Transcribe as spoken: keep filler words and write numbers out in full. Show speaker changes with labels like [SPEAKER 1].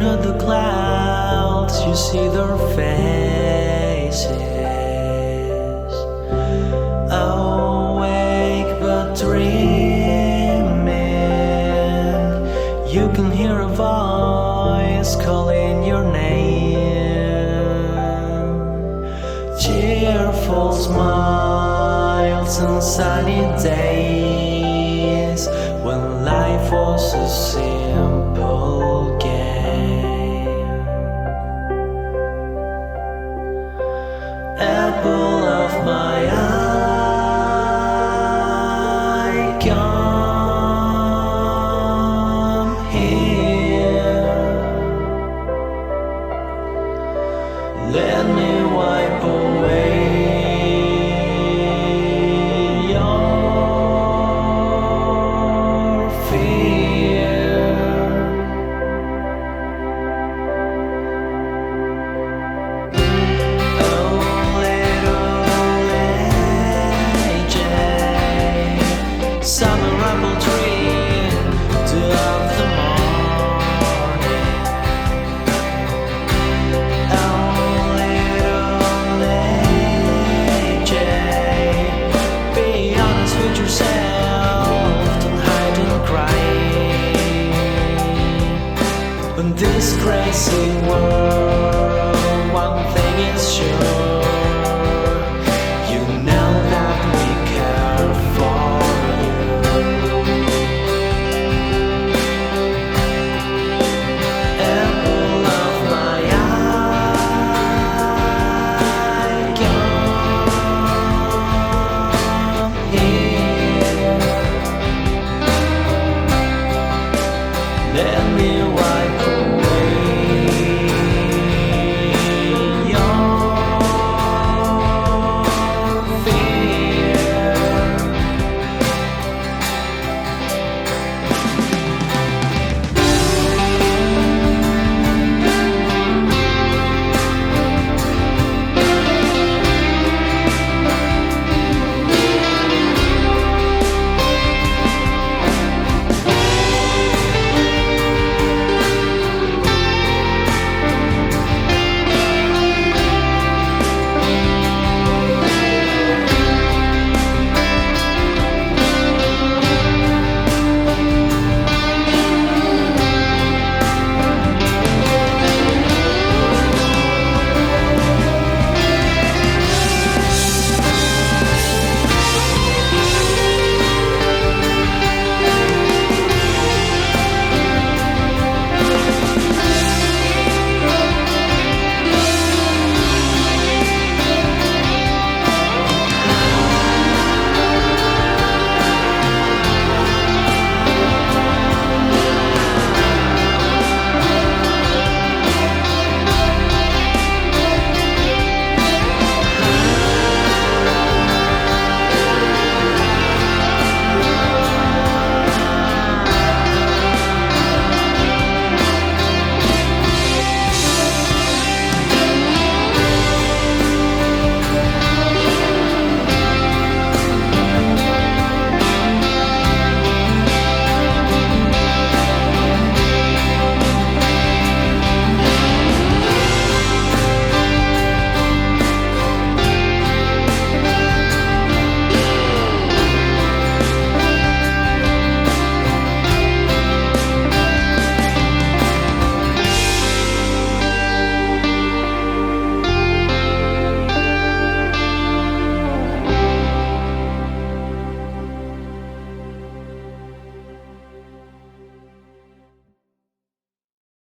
[SPEAKER 1] under the clouds, you see their faces. Awake but dreaming, you can hear a voice calling your name. Cheerful smiles and sunny days, when life was a simple game. Apple of my eye, come here. Let me wipe away your fear. Oh, little A J, summer apple tree, two of the morning. Oh, little A J, be honest with yourself, don't hide and cry. In this crazy world, one thing is sure, you know that we care for you. Apple of my eye, come here. Let me watch